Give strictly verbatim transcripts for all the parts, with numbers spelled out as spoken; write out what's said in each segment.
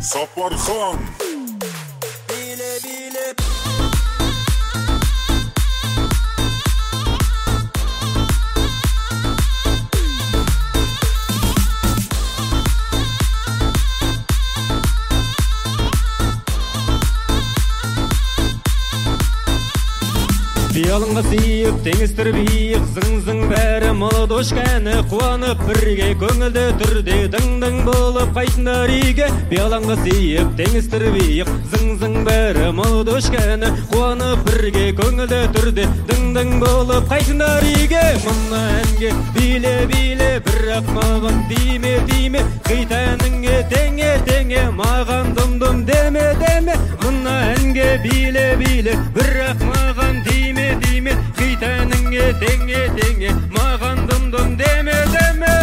Сапархан. Биле, биле. Биялыңға сиіп, теңістір биік, зың-зың бәрі молодошкәні қуанып бірге көңілді түрде дың-дың болып қайтындар үйге. Биялыңға сиіп, теңістір биік, зың-зың бәрі молодошкәні қуанып бірге көңілді түрде дың-дың болып қайтындар үйге. Мына әнге биле-биле, бірақ маған тиме-тиме, қит әніңе теңе-теңе, маған дым-дым деме-деме. Мына әнге биле-биле, бірақ маған тиме Деме, қит әніңе теңе-теңе, маған дым-дым деме-деме.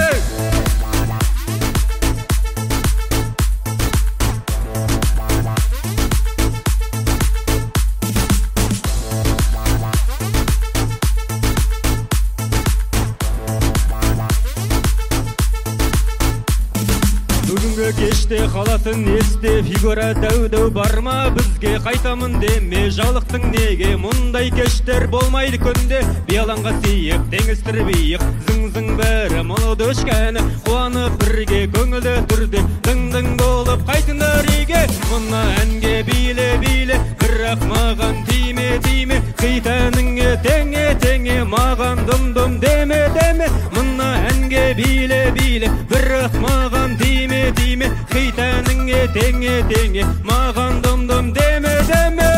Бүгінгі кеште қалатын есте, фигура дәу-дәу барма бізге, қайтамын деме, жалықтың неге, мұндай кештер болмайды күнде. Биялаңға сиіп, теңістір биік, зың-зың бәрі молодошкәні қуанып бірге көңілді түрде дың-дың болып қайтындар үйге. Мына әнге биле-биле, бірақ маған тиме-тиме, қит әніңе теңе-теңе, маған дым-дым деме-деме. Мына әнге биле-биле, бірақ маған тиме-тиме, қит әніңе теңе-теңе, маған дым-дым деме-деме.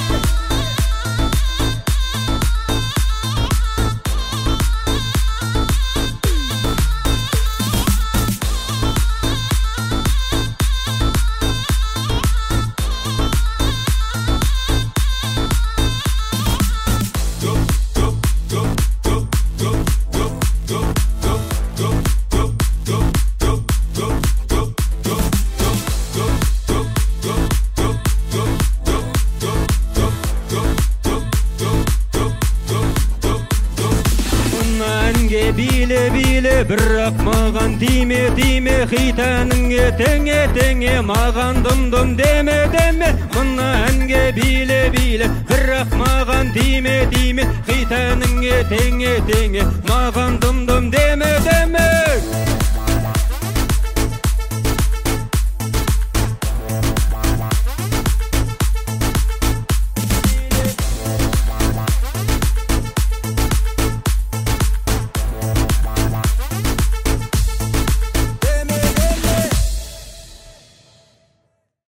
Биле-биле, бірақ маған тиме-тиме, қит әніңе теңе-теңе, маған дым-дым деме-деме. Мына әнге биле-биле, бірақ маған тиме-тиме, қит әніңе теңе-теңе, маған дым-дым деме-деме.